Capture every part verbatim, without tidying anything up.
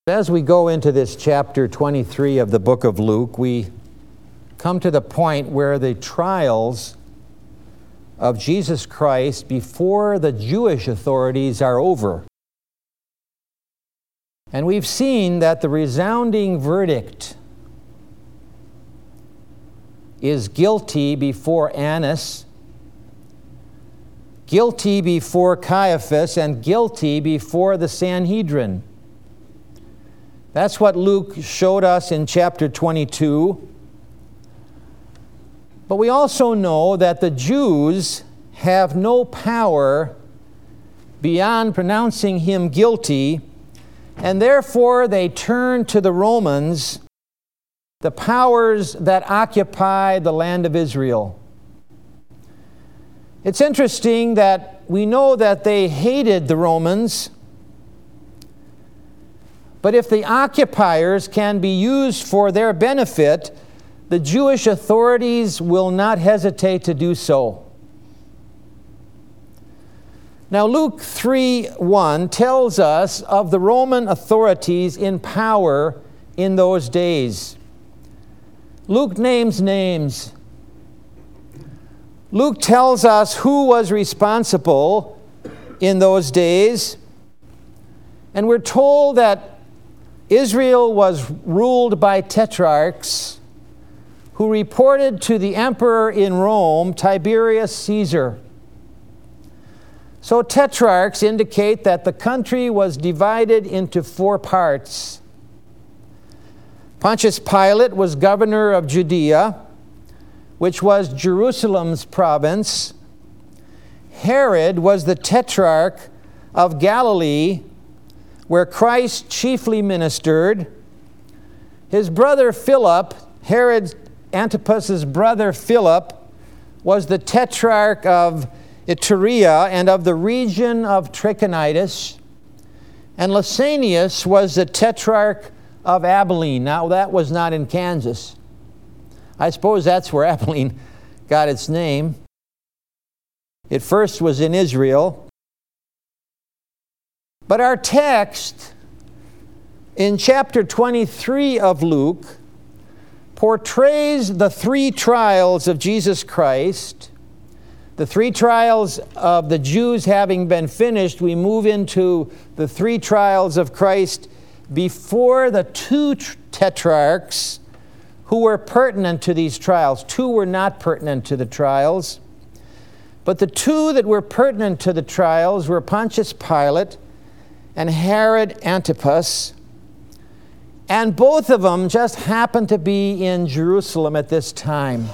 As we go into this chapter twenty-three of the book of Luke, we come to the point where the trials of Jesus Christ before the Jewish authorities are over. And we've seen that the resounding verdict is guilty before Annas, guilty before Caiaphas, and guilty before the Sanhedrin. That's what Luke showed us in chapter twenty-two. But we also know that the Jews have no power beyond pronouncing him guilty, and therefore they turn to the Romans, the powers that occupy the land of Israel. It's interesting that we know that they hated the Romans, but if the occupiers can be used for their benefit, the Jewish authorities will not hesitate to do so. Now, Luke three one tells us of the Roman authorities in power in those days. Luke names names. Luke tells us who was responsible in those days, and we're told that Israel was ruled by tetrarchs who reported to the emperor in Rome, Tiberius Caesar. So tetrarchs indicate that the country was divided into four parts. Pontius Pilate was governor of Judea, which was Jerusalem's province. Herod was the tetrarch of Galilee, where Christ chiefly ministered. His brother Philip, Herod Antipas's brother Philip, was the tetrarch of Iturea and of the region of Trachonitis. And Lysanias was the tetrarch of Abilene. Now, that was not in Kansas. I suppose that's where Abilene got its name. It first was in Israel. But our text in chapter twenty-three of Luke portrays the three trials of Jesus Christ. The three trials of the Jews having been finished, we move into the three trials of Christ before the two tetrarchs who were pertinent to these trials. Two were not pertinent to the trials. But the two that were pertinent to the trials were Pontius Pilate and Herod Antipas. And both of them just happened to be in Jerusalem at this time.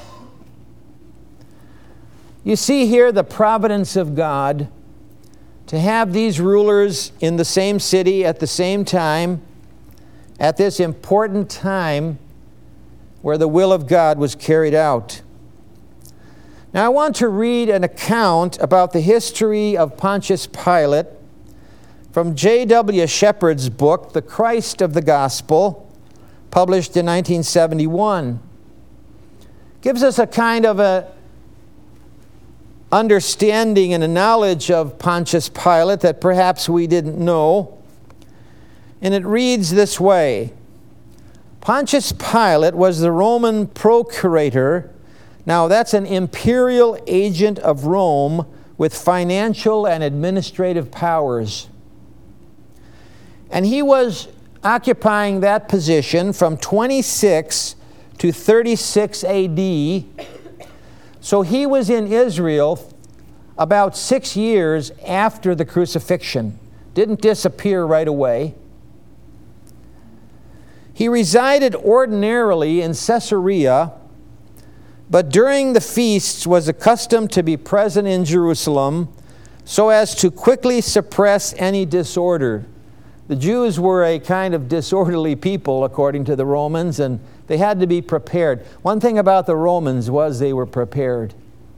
You see here the providence of God to have these rulers in the same city at the same time, at this important time where the will of God was carried out. Now I want to read an account about the history of Pontius Pilate from J W Shepard's book, The Christ of the Gospel, published in nineteen seventy-one. Gives us a kind of a understanding and a knowledge of Pontius Pilate that perhaps we didn't know. And it reads this way. Pontius Pilate was the Roman procurator. Now that's an imperial agent of Rome with financial and administrative powers. And he was occupying that position from twenty-six to thirty-six A D. So he was in Israel about six years after the crucifixion. Didn't disappear right away. He resided ordinarily in Caesarea, but during the feasts was accustomed to be present in Jerusalem so as to quickly suppress any disorder. The Jews were a kind of disorderly people, according to the Romans, and they had to be prepared. One thing about the Romans was they were prepared.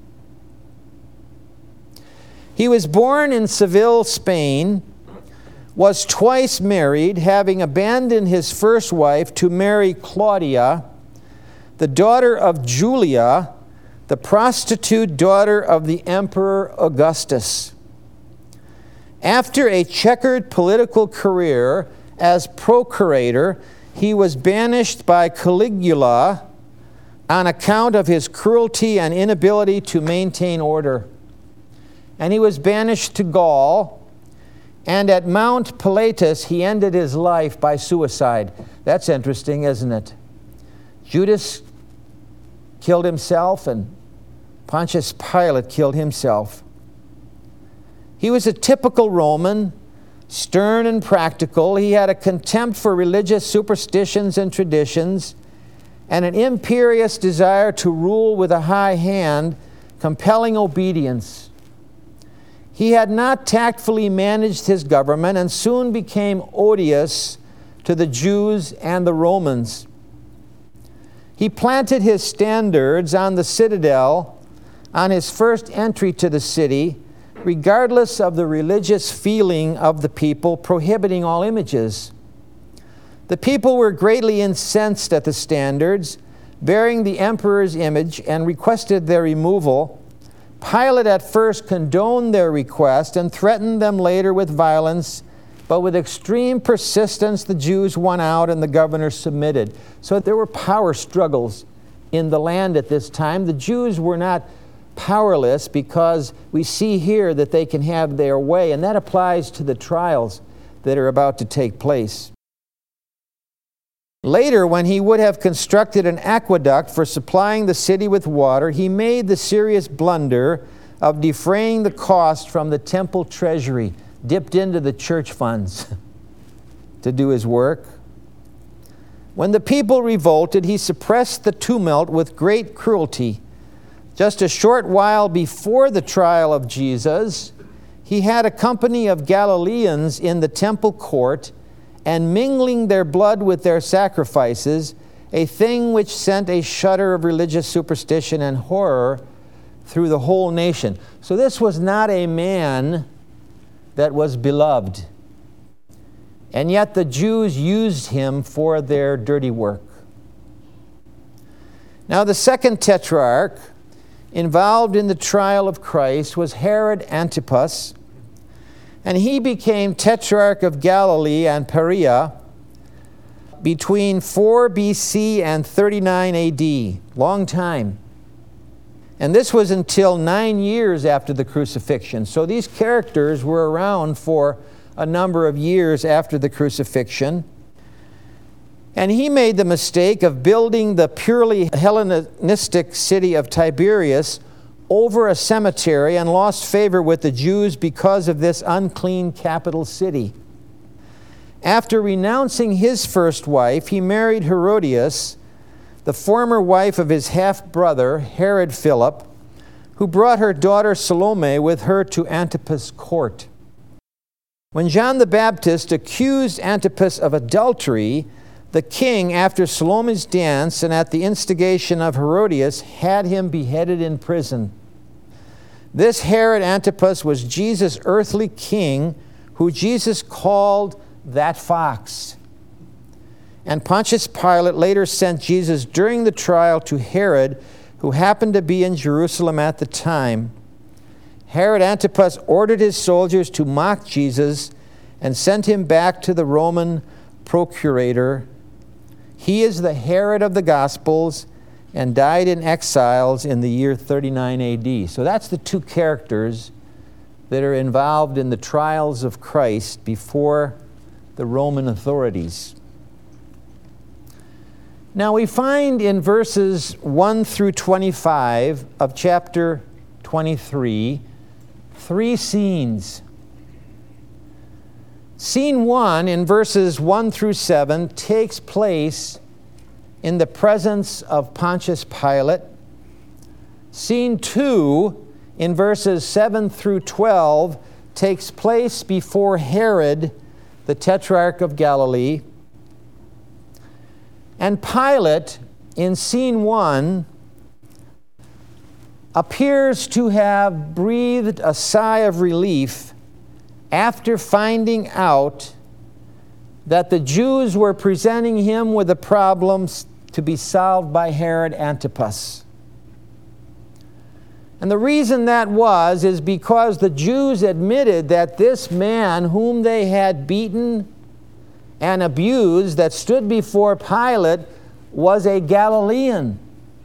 He was born in Seville, Spain, was twice married, having abandoned his first wife to marry Claudia, the daughter of Julia, the prostitute daughter of the Emperor Augustus. After a checkered political career as procurator, he was banished by Caligula on account of his cruelty and inability to maintain order. And he was banished to Gaul, and at Mount Pilatus he ended his life by suicide. That's interesting, isn't it? Judas killed himself, and Pontius Pilate killed himself. He was a typical Roman, stern and practical. He had a contempt for religious superstitions and traditions, and an imperious desire to rule with a high hand, compelling obedience. He had not tactfully managed his government and soon became odious to the Jews and the Romans. He planted his standards on the citadel on his first entry to the city, regardless of the religious feeling of the people, prohibiting all images. The people were greatly incensed at the standards, bearing the emperor's image, and requested their removal. Pilate at first condoned their request and threatened them later with violence, but with extreme persistence the Jews won out and the governor submitted. So there were power struggles in the land at this time. The Jews were not powerless because we see here that they can have their way, and that applies to the trials that are about to take place. Later, when he would have constructed an aqueduct for supplying the city with water, he made the serious blunder of defraying the cost from the temple treasury, dipped into the church funds to do his work. When the people revolted, he suppressed the tumult with great cruelty. Just a short while before the trial of Jesus, he had a company of Galileans in the temple court, and mingling their blood with their sacrifices, a thing which sent a shudder of religious superstition and horror through the whole nation. So this was not a man that was beloved. And yet the Jews used him for their dirty work. Now the second tetrarch involved in the trial of Christ was Herod Antipas, and he became Tetrarch of Galilee and Perea between four B C and thirty-nine A D. Long time. And this was until nine years after the crucifixion. So these characters were around for a number of years after the crucifixion. And he made the mistake of building the purely Hellenistic city of Tiberias over a cemetery and lost favor with the Jews because of this unclean capital city. After renouncing his first wife, he married Herodias, the former wife of his half-brother, Herod Philip, who brought her daughter Salome with her to Antipas' court. When John the Baptist accused Antipas of adultery, the king, after Salome's dance and at the instigation of Herodias, had him beheaded in prison. This Herod Antipas was Jesus' earthly king, who Jesus called that fox. And Pontius Pilate later sent Jesus during the trial to Herod, who happened to be in Jerusalem at the time. Herod Antipas ordered his soldiers to mock Jesus and sent him back to the Roman procurator. He is the Herod of the Gospels and died in exiles in the year thirty-nine A D. So that's the two characters that are involved in the trials of Christ before the Roman authorities. Now we find in verses one through twenty-five of chapter twenty-three, three scenes. Scene one, in verses one through seven, takes place in the presence of Pontius Pilate. Scene two, in verses seven through twelve, takes place before Herod, the Tetrarch of Galilee. And Pilate, in scene one, appears to have breathed a sigh of relief after finding out that the Jews were presenting him with a problem to be solved by Herod Antipas. And the reason that was is because the Jews admitted that this man whom they had beaten and abused that stood before Pilate was a Galilean.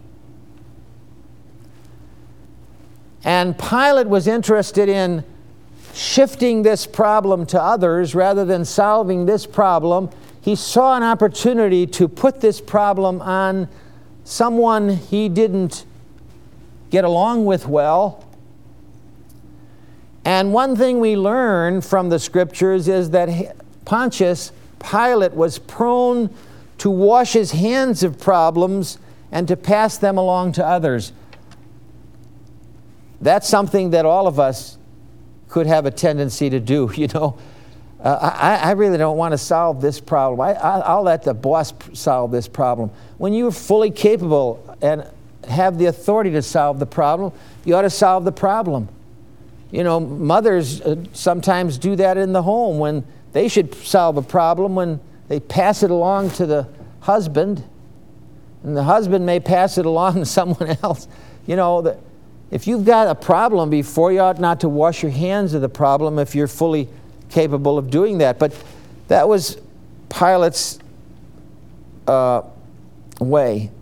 And Pilate was interested in shifting this problem to others rather than solving this problem. He saw an opportunity to put this problem on someone he didn't get along with well. And one thing we learn from the scriptures is that Pontius Pilate was prone to wash his hands of problems and to pass them along to others. That's something that all of us could have a tendency to do, you know. Uh, I, I really don't want to solve this problem. I, I, I'll let the boss solve this problem. When you're fully capable and have the authority to solve the problem, you ought to solve the problem. You know, mothers uh, sometimes do that in the home when they should solve a problem, when they pass it along to the husband, and the husband may pass it along to someone else. You know, the, if you've got a problem before, you ought not to wash your hands of the problem if you're fully capable of doing that. But that was Pilate's uh, way.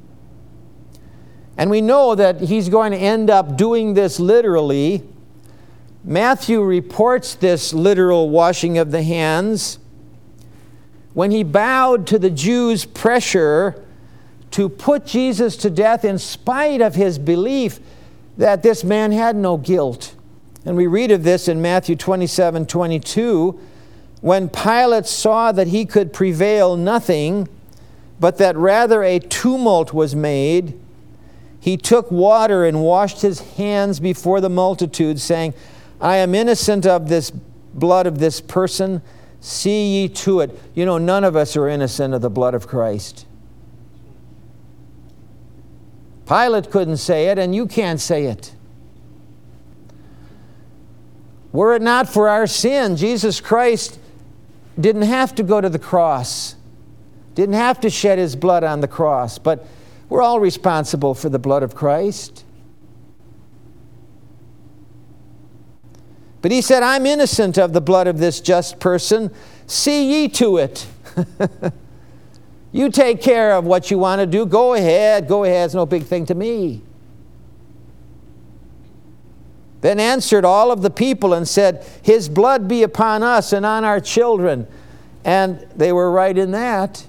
And we know that he's going to end up doing this literally. Matthew reports this literal washing of the hands when he bowed to the Jews' pressure to put Jesus to death in spite of his belief that this man had no guilt. And we read of this in Matthew twenty-seven twenty-two, when Pilate saw that he could prevail nothing, but that rather a tumult was made, he took water and washed his hands before the multitude, saying, I am innocent of this blood of this person. See ye to it. You know, none of us are innocent of the blood of Christ. Pilate couldn't say it, and you can't say it. Were it not for our sin, Jesus Christ didn't have to go to the cross, didn't have to shed his blood on the cross, but we're all responsible for the blood of Christ. But he said, I'm innocent of the blood of this just person. See ye to it. You take care of what you want to do. Go ahead. Go ahead. It's no big thing to me. Then answered all of the people and said, his blood be upon us and on our children. And they were right in that.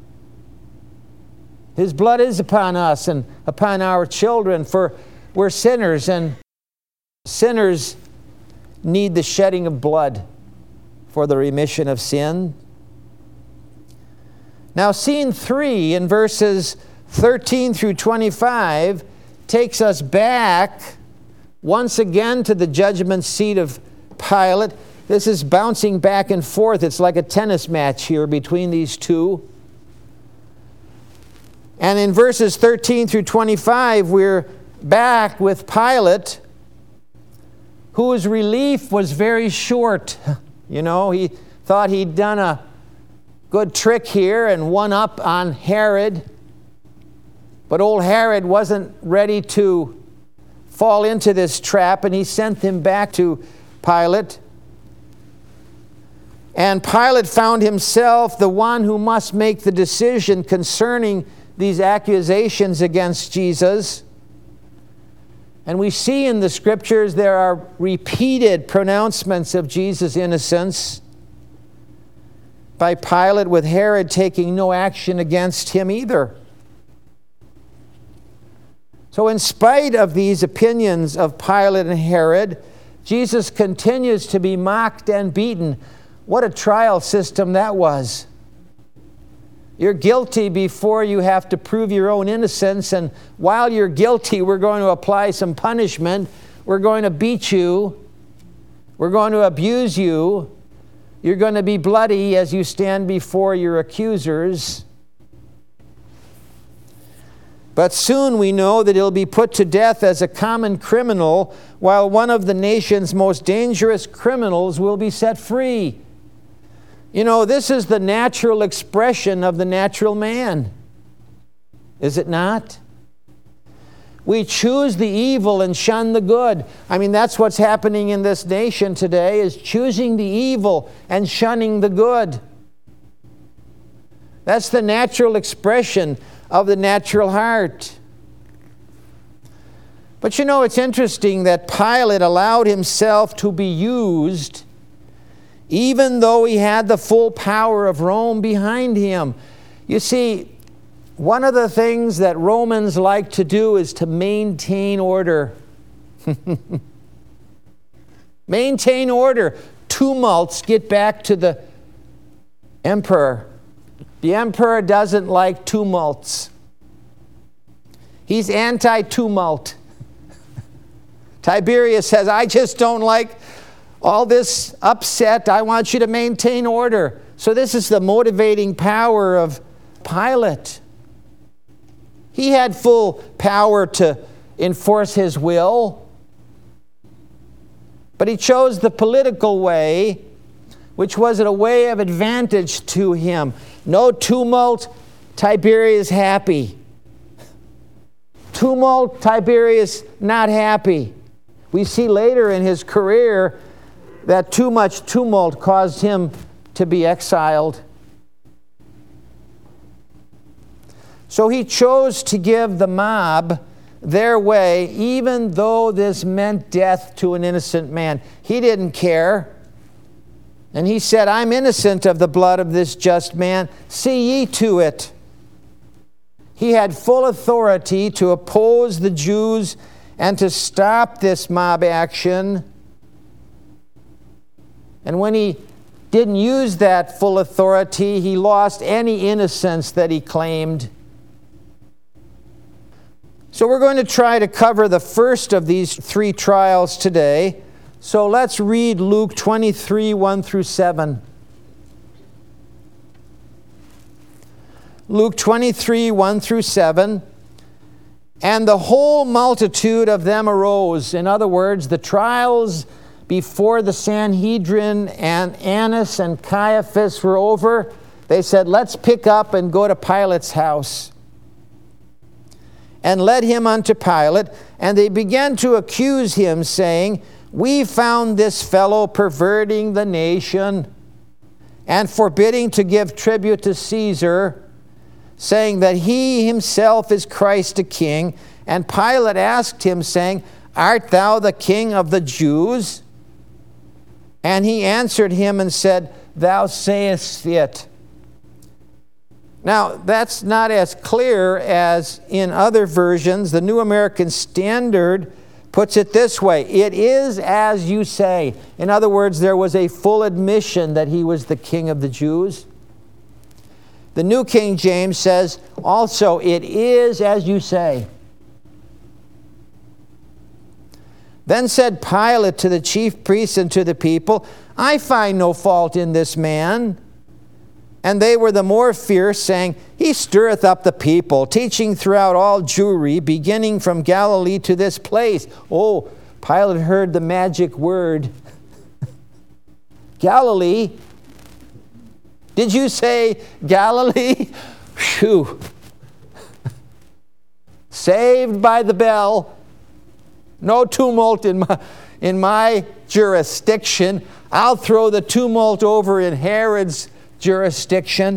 His blood is upon us and upon our children, for we're sinners, and sinners need the shedding of blood for the remission of sin. Now, scene three in verses thirteen through twenty-five takes us back once again to the judgment seat of Pilate. This is bouncing back and forth. It's like a tennis match here between these two. And in verses thirteen through twenty-five, we're back with Pilate, whose relief was very short. You know, he thought he'd done a good trick here and won up on Herod. But old Herod wasn't ready to fall into this trap, and he sent him back to Pilate. And Pilate found himself the one who must make the decision concerning these accusations against Jesus. And we see in the scriptures there are repeated pronouncements of Jesus' innocence by Pilate, with Herod taking no action against him either. So in spite of these opinions of Pilate and Herod, Jesus continues to be mocked and beaten. What a trial system that was. You're guilty before you have to prove your own innocence, and while you're guilty, we're going to apply some punishment. We're going to beat you. We're going to abuse you. You're going to be bloody as you stand before your accusers. But soon we know that he'll be put to death as a common criminal, while one of the nation's most dangerous criminals will be set free. You know, this is the natural expression of the natural man. Is it not? We choose the evil and shun the good. I mean, that's what's happening in this nation today, is choosing the evil and shunning the good. That's the natural expression of the natural heart. But you know, it's interesting that Pilate allowed himself to be used even though he had the full power of Rome behind him. You see, one of the things that Romans like to do is to maintain order. Maintain order. Tumults get back to the emperor. The emperor doesn't like tumults. He's anti-tumult. Tiberius says, I just don't like all this upset. I want you to maintain order. So this is the motivating power of Pilate. He had full power to enforce his will, but he chose the political way, which was a way of advantage to him. No tumult, Tiberius happy. Tumult, Tiberius not happy. We see later in his career that too much tumult caused him to be exiled. So he chose to give the mob their way, even though this meant death to an innocent man. He didn't care. And he said, I'm innocent of the blood of this just man. See ye to it. He had full authority to oppose the Jews and to stop this mob action. And when he didn't use that full authority, he lost any innocence that he claimed. So we're going to try to cover the first of these three trials today. So let's read Luke twenty-three, one through seven. Luke twenty-three, one through seven. And the whole multitude of them arose. In other words, the trials before the Sanhedrin and Annas and Caiaphas were over. They said, let's pick up and go to Pilate's house. And led him unto Pilate, and they began to accuse him, saying, we found this fellow perverting the nation and forbidding to give tribute to Caesar, saying that he himself is Christ a king. And Pilate asked him, saying, art thou the king of the Jews? And he answered him and said, thou sayest it. Now, that's not as clear as in other versions. The New American Standard puts it this way, it is as you say. In other words, there was a full admission that he was the king of the Jews. The New King James says also, it is as you say. Then said Pilate to the chief priests and to the people, I find no fault in this man. And they were the more fierce, saying, he stirreth up the people, teaching throughout all Jewry, beginning from Galilee to this place. Oh, Pilate heard the magic word. Galilee. Did you say Galilee? Phew. Saved by the bell. No tumult in my, in my jurisdiction. I'll throw the tumult over in Herod's jurisdiction.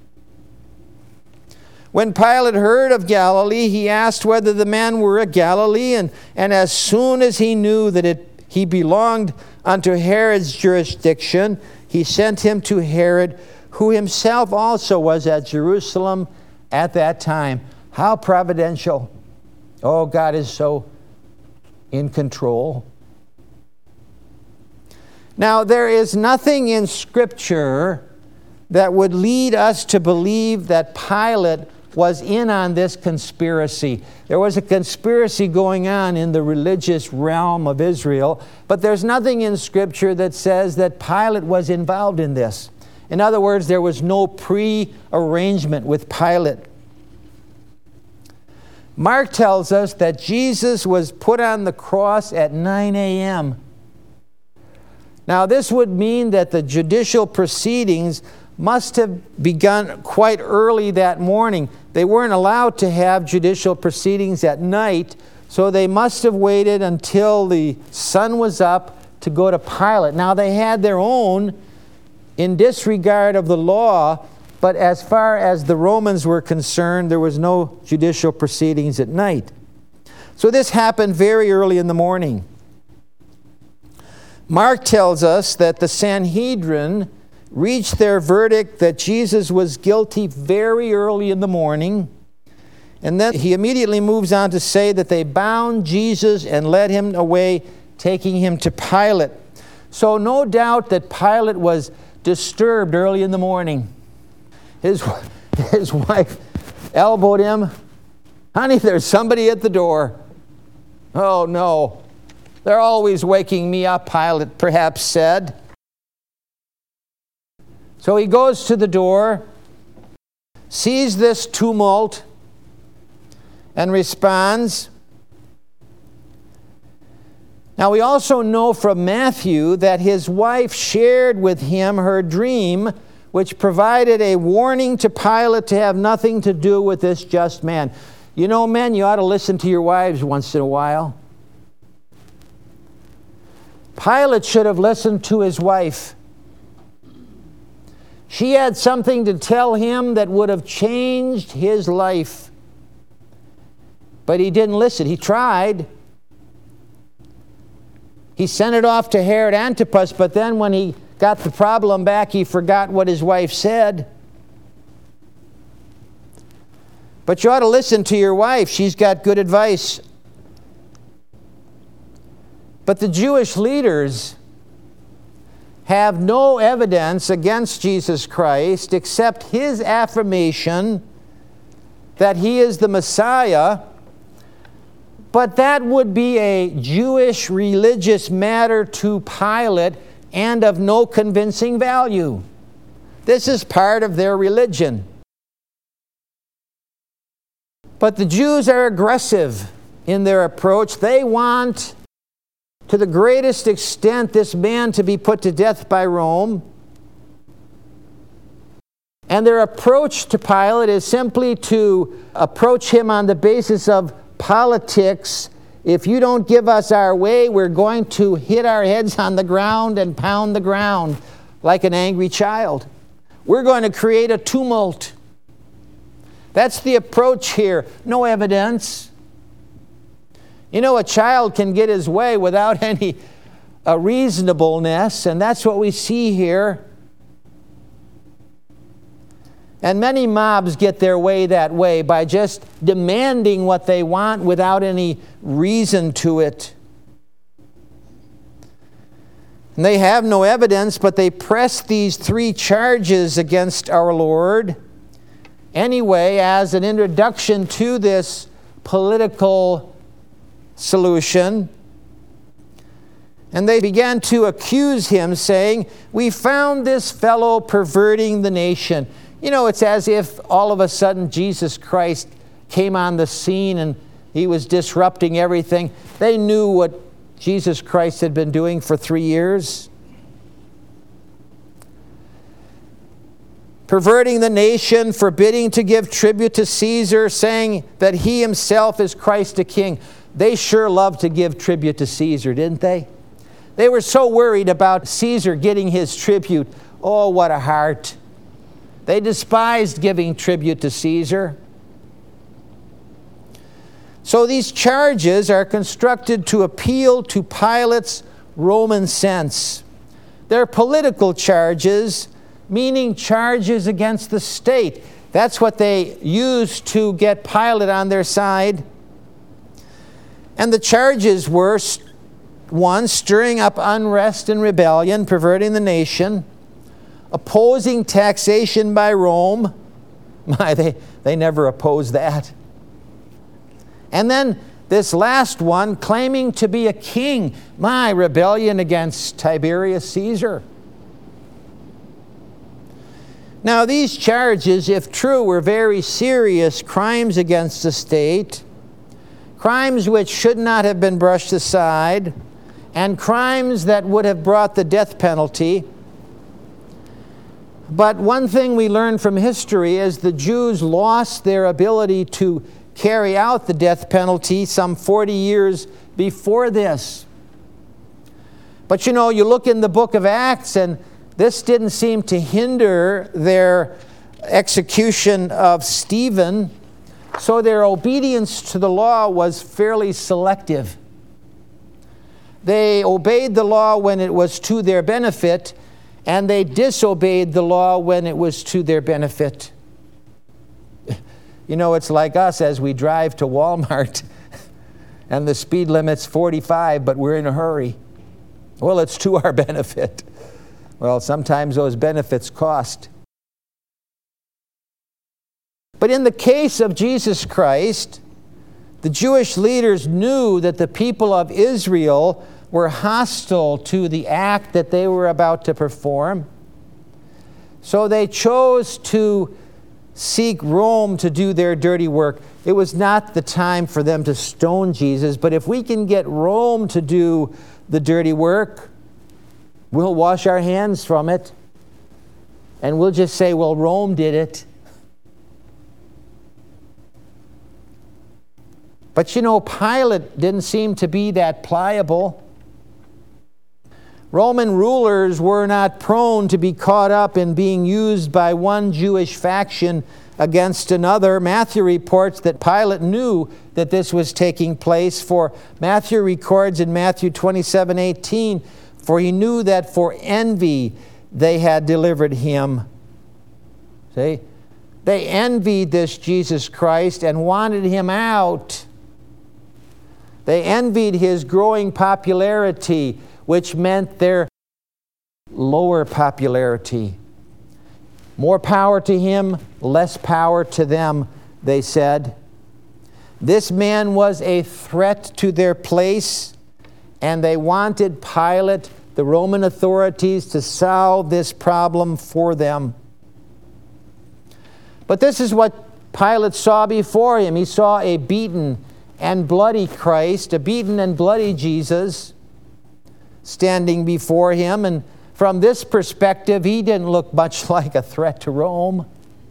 When Pilate heard of Galilee, he asked whether the man were a Galilean. And as soon as he knew that it, he belonged unto Herod's jurisdiction, he sent him to Herod, who himself also was at Jerusalem at that time. How providential. Oh, God is so in control. Now, there is nothing in Scripture that would lead us to believe that Pilate was in on this conspiracy. There was a conspiracy going on in the religious realm of Israel, but there's nothing in Scripture that says that Pilate was involved in this. In other words, there was no pre-arrangement with Pilate. Mark tells us that Jesus was put on the cross at nine a.m. Now, this would mean that the judicial proceedings must have begun quite early that morning. They weren't allowed to have judicial proceedings at night, so they must have waited until the sun was up to go to Pilate. Now, they had their own, in disregard of the law, But as far as the Romans were concerned, there was no judicial proceedings at night. So this happened very early in the morning. Mark tells us that the Sanhedrin reached their verdict that Jesus was guilty very early in the morning. And then he immediately moves on to say that they bound Jesus and led him away, taking him to Pilate. So no doubt that Pilate was disturbed early in the morning. His, his wife elbowed him. Honey, there's somebody at the door. Oh, no. They're always waking me up, Pilate perhaps said. So he goes to the door, sees this tumult, and responds. Now we also know from Matthew that his wife shared with him her dream, which provided a warning to Pilate to have nothing to do with this just man. You know, men, you ought to listen to your wives once in a while. Pilate should have listened to his wife. She had something to tell him that would have changed his life. But he didn't listen. He tried. He sent it off to Herod Antipas, but then when he got the problem back, he forgot what his wife said. But you ought to listen to your wife. She's got good advice. But the Jewish leaders have no evidence against Jesus Christ except his affirmation that he is the Messiah. But that would be a Jewish religious matter to Pilate and of no convincing value. This is part of their religion. But the Jews are aggressive in their approach. They want, to the greatest extent, this man to be put to death by Rome. And their approach to Pilate is simply to approach him on the basis of politics. If you don't give us our way, we're going to hit our heads on the ground and pound the ground like an angry child. We're going to create a tumult. That's the approach here. No evidence. You know, a child can get his way without any uh, reasonableness, and that's what we see here. And many mobs get their way that way by just demanding what they want without any reason to it. And they have no evidence, but they press these three charges against our Lord anyway as an introduction to this political solution. And they began to accuse him, saying, "We found this fellow perverting the nation." You know, it's as if all of a sudden Jesus Christ came on the scene and he was disrupting everything. They knew what Jesus Christ had been doing for three years. Perverting the nation, forbidding to give tribute to Caesar, saying that he himself is Christ the King. They sure loved to give tribute to Caesar, didn't they? They were so worried about Caesar getting his tribute. Oh, what a heart. They despised giving tribute to Caesar. So these charges are constructed to appeal to Pilate's Roman sense. They're political charges, meaning charges against the state. That's what they used to get Pilate on their side. And the charges were, one, stirring up unrest and rebellion, perverting the nation, opposing taxation by Rome. My, they, they never opposed that. And then this last one, claiming to be a king. My, rebellion against Tiberius Caesar. Now these charges, if true, were very serious crimes against the state, crimes which should not have been brushed aside, and crimes that would have brought the death penalty. But one thing we learn from history is the Jews lost their ability to carry out the death penalty some forty years before this. But you know, you look in the book of Acts, and this didn't seem to hinder their execution of Stephen, so their obedience to the law was fairly selective. They obeyed the law when it was to their benefit, and they disobeyed the law when it was to their benefit. You know, it's like us as we drive to Walmart and the speed limit's forty-five, but we're in a hurry. Well, it's to our benefit. Well, sometimes those benefits cost. But in the case of Jesus Christ, the Jewish leaders knew that the people of Israel were hostile to the act that they were about to perform. So they chose to seek Rome to do their dirty work. It was not the time for them to stone Jesus, but if we can get Rome to do the dirty work, we'll wash our hands from it, and we'll just say, well, Rome did it. But you know, Pilate didn't seem to be that pliable. Roman rulers were not prone to be caught up in being used by one Jewish faction against another. Matthew reports that Pilate knew that this was taking place, for Matthew records in Matthew twenty-seven eighteen, for he knew that for envy they had delivered him. See? They envied this Jesus Christ and wanted him out. They envied his growing popularity, which meant their lower popularity. More power to him, less power to them, they said. This man was a threat to their place, and they wanted Pilate, the Roman authorities, to solve this problem for them. But this is what Pilate saw before him. He saw a beaten and bloody Christ, a beaten and bloody Jesus standing before him. And from this perspective, he didn't look much like a threat to Rome.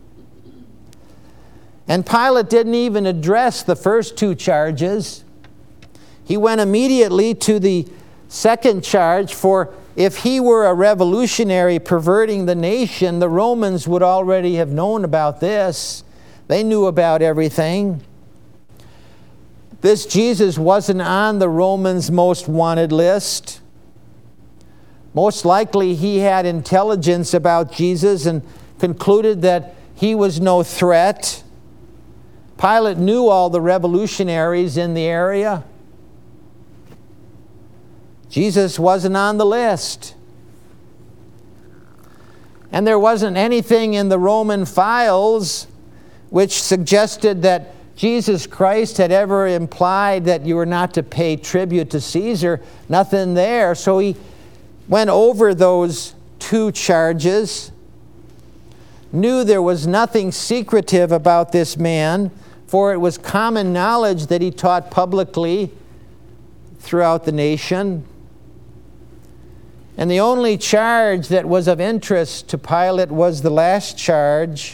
And Pilate didn't even address the first two charges. He went immediately to the second charge, for if he were a revolutionary perverting the nation, the Romans would already have known about this. They knew about everything. This Jesus wasn't on the Romans' most wanted list. Most likely he had intelligence about Jesus and concluded that he was no threat. Pilate knew all the revolutionaries in the area. Jesus wasn't on the list. And there wasn't anything in the Roman files which suggested that Jesus Christ had ever implied that you were not to pay tribute to Caesar. Nothing there. So he went over those two charges, knew there was nothing secretive about this man, for it was common knowledge that he taught publicly throughout the nation. And the only charge that was of interest to Pilate was the last charge.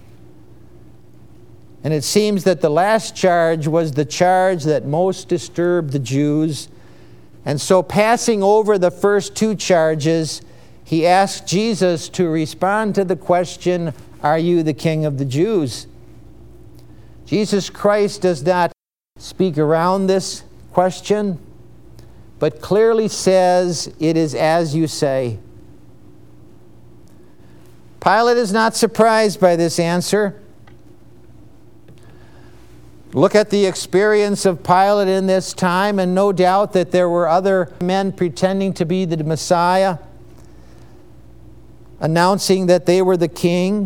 And it seems that the last charge was the charge that most disturbed the Jews. And so, passing over the first two charges, he asked Jesus to respond to the question, "Are you the King of the Jews?" Jesus Christ does not speak around this question, but clearly says, "It is as you say." Pilate is not surprised by this answer. Look at the experience of Pilate in this time, and no doubt that there were other men pretending to be the Messiah, announcing that they were the king.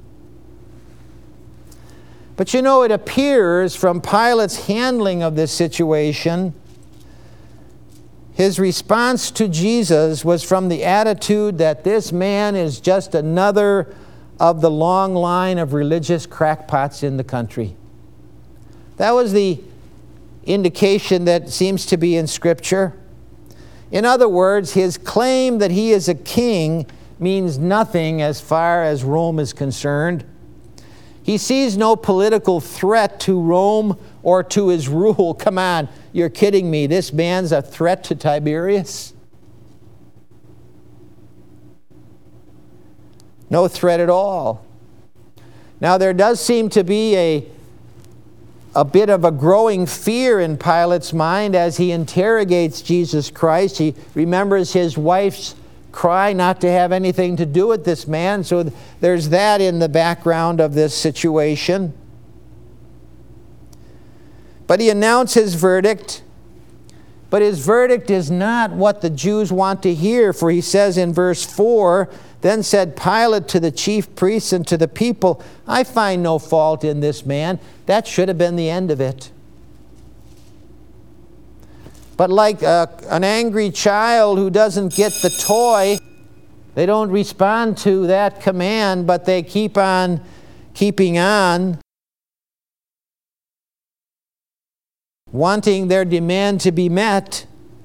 But you know, it appears from Pilate's handling of this situation, his response to Jesus was from the attitude that this man is just another of the long line of religious crackpots in the country. That was the indication that seems to be in Scripture. In other words, his claim that he is a king means nothing as far as Rome is concerned. He sees no political threat to Rome or to his rule. Come on, you're kidding me. This man's a threat to Tiberius? No threat at all. Now there does seem to be a, a bit of a growing fear in Pilate's mind as he interrogates Jesus Christ. He remembers his wife's cry not to have anything to do with this man, so there's that in the background of this situation. But he announced his verdict. But his verdict is not what the Jews want to hear, for he says in verse four, "Then said Pilate to the chief priests and to the people, I find no fault in this man." That should have been the end of it. But like a, an angry child who doesn't get the toy, they don't respond to that command, but they keep on keeping on, wanting their demand to be met.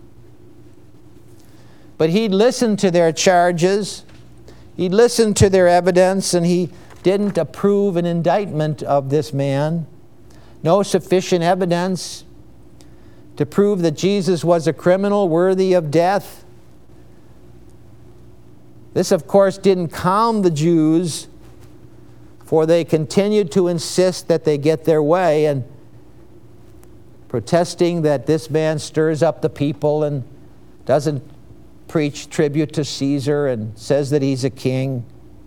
But he listened to their charges, he listened to their evidence, and he didn't approve an indictment of this man. No sufficient evidence to prove that Jesus was a criminal worthy of death. This, of course, didn't calm the Jews, for they continued to insist that they get their way, and protesting that this man stirs up the people and doesn't preach tribute to Caesar and says that he's a king.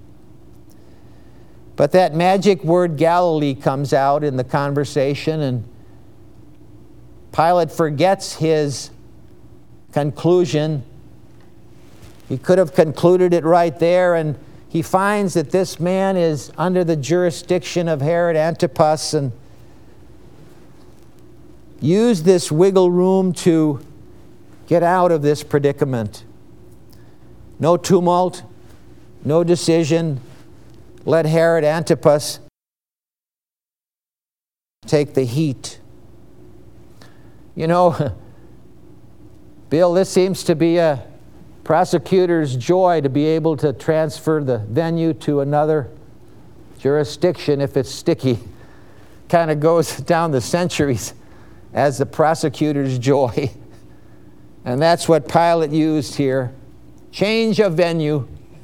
But that magic word Galilee comes out in the conversation, and Pilate forgets his conclusion. He could have concluded it right there, and he finds that this man is under the jurisdiction of Herod Antipas, and use this wiggle room to get out of this predicament. No tumult, no decision. Let Herod Antipas take the heat. You know, Bill, this seems to be a prosecutor's joy to be able to transfer the venue to another jurisdiction if it's sticky. Kind of goes down the centuries as the prosecutor's joy. And that's what Pilate used here. Change of venue.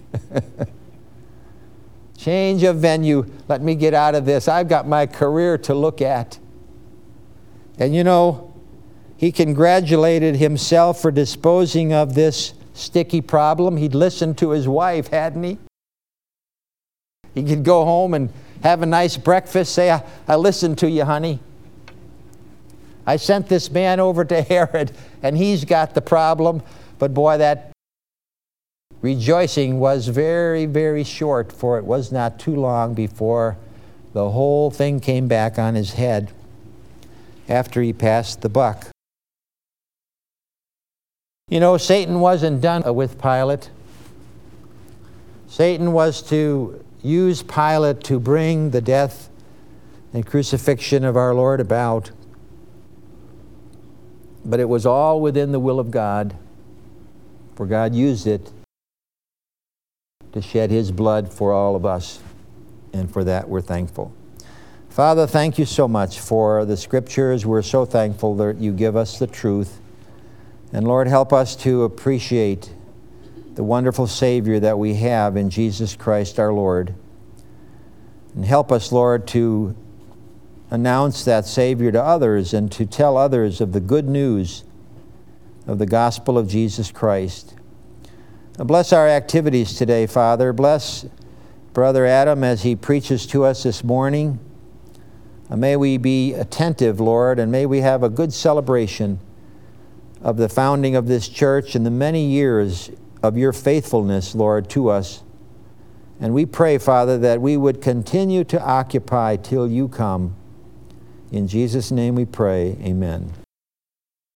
Change of venue. Let me get out of this. I've got my career to look at. And you know, he congratulated himself for disposing of this sticky problem. He'd listened to his wife, hadn't he? He could go home and have a nice breakfast, say, I, I listened to you, honey. I sent this man over to Herod, and he's got the problem. But boy, that rejoicing was very, very short, for it was not too long before the whole thing came back on his head after he passed the buck. You know, Satan wasn't done with Pilate. Satan was to use Pilate to bring the death and crucifixion of our Lord about. But it was all within the will of God, for God used it to shed his blood for all of us, and for that we're thankful. Father, thank you so much for the Scriptures. We're so thankful that you give us the truth. And Lord, help us to appreciate the wonderful Savior that we have in Jesus Christ our Lord. And help us, Lord, to announce that Savior to others and to tell others of the good news of the gospel of Jesus Christ. Now, bless our activities today, Father. Bless Brother Adam as he preaches to us this morning. Uh, may we be attentive, Lord, and may we have a good celebration of the founding of this church and the many years of your faithfulness, Lord, to us. And we pray, Father, that we would continue to occupy till you come. In Jesus' name we pray, amen.